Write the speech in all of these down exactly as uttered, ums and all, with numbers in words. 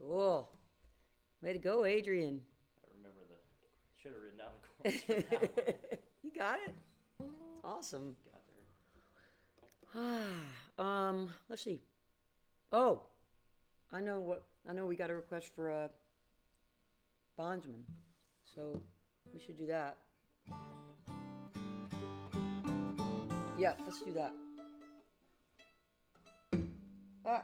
Cool. Way to go, Adrian. I remember the. Should have written down the chords for that one. You got it. Awesome. Got there. um, let's see. Oh, I know what. I know we got a request for a bondsman, so we should do that. Yeah, let's do that. Ah,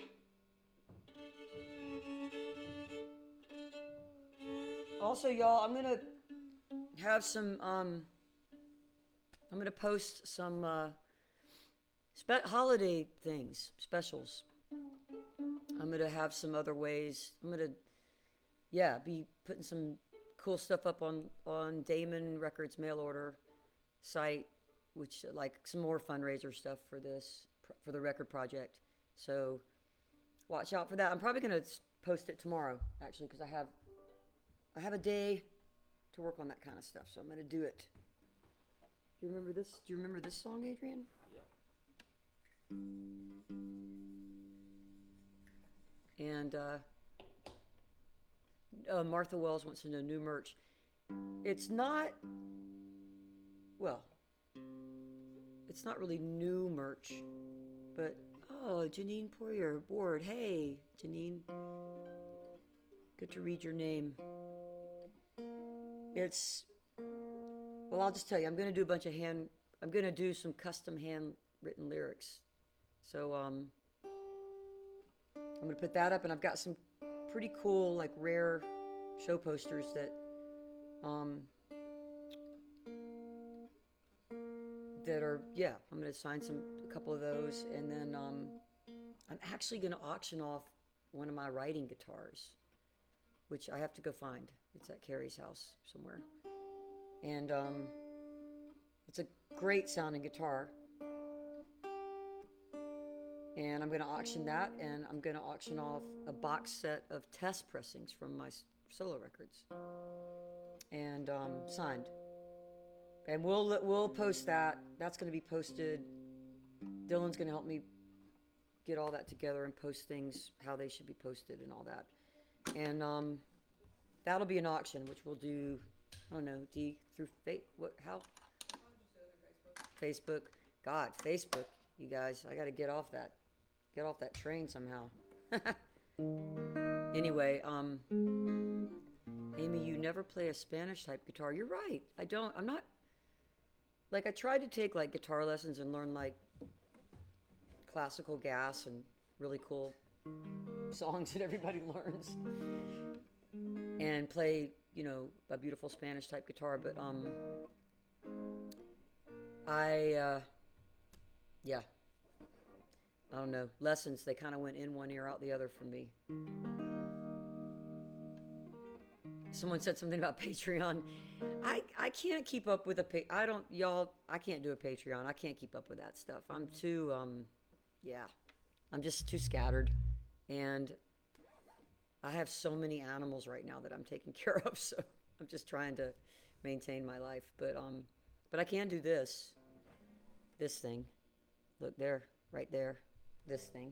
also, y'all, I'm gonna have some. Um, I'm gonna post some uh, spe- holiday things, specials. I'm gonna have some other ways. I'm gonna, yeah, be putting some cool stuff up on on Damon Records mail order site, which like some more fundraiser stuff for this for the record project. So watch out for that. I'm probably gonna post it tomorrow actually because I have I have a day to work on that kind of stuff. So I'm gonna do it. Do you remember this? Do you remember this song, Adrian? Yep. And uh, uh, Martha Wells wants to know new merch. It's not, well, it's not really new merch, but oh, Janine Poirier, board. Hey, Janine, good to read your name. It's, well, I'll just tell you, I'm going to do a bunch of hand, I'm going to do some custom handwritten lyrics. So, um, I'm going to put that up, and I've got some pretty cool, like rare show posters that, um, that are, yeah, I'm going to sign some a couple of those, and then um, I'm actually going to auction off one of my writing guitars, which I have to go find. It's at Carrie's house somewhere, and um, it's a great sounding guitar. And I'm going to auction that, and I'm going to auction off a box set of test pressings from my solo records, and um, signed. And we'll we'll post that. That's going to be posted. Dylan's going to help me get all that together and post things how they should be posted and all that. And um, that'll be an auction, which we'll do. I don't know, D through fa- what? How? Facebook. God, Facebook. You guys, I got to get off that. Get off that train somehow. Anyway, um, Amy, you never play a Spanish type guitar. You're right. I don't. I'm not. Like I tried to take like guitar lessons and learn like classical gas and really cool songs that everybody learns, and play you know a beautiful Spanish type guitar. But um, I uh, yeah, I don't know lessons. They kind of went in one ear out the other for me. Someone said something about Patreon. I I can't keep up with a pa- I don't y'all. I can't do a Patreon. I can't keep up with that stuff. I'm too um, yeah. I'm just too scattered, and I have so many animals right now that I'm taking care of. So I'm just trying to maintain my life. But um, but I can do this. This thing. Look there, right there. This thing.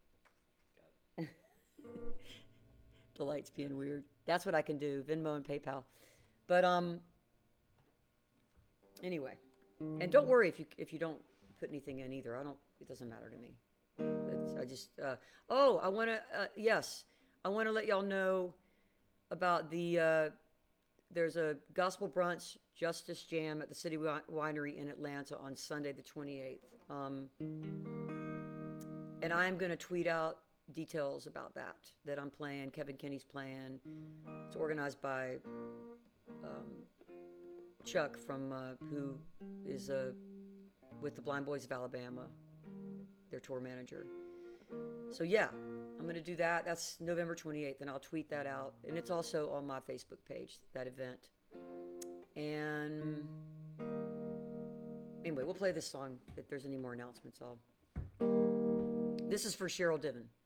The lights being weird. That's what I can do. Venmo and PayPal. But um, anyway, and don't worry if you if you don't put anything in either. I don't. It doesn't matter to me. It's, I just. Uh, oh, I want to. Uh, yes, I want to let y'all know about the. Uh, there's a gospel brunch Justice Jam at the City Winery in Atlanta on Sunday the twenty-eighth. Um, and I'm going to tweet out details about that that I'm playing. Kevin Kinney's playing. It's organized by um, Chuck from uh, who is uh, with the Blind Boys of Alabama, their tour manager. So yeah, I'm gonna do that. That's November twenty-eighth, and I'll tweet that out. And it's also on my Facebook page, that event. And anyway, we'll play this song. If there's any more announcements, I'll. This is for Cheryl Diven.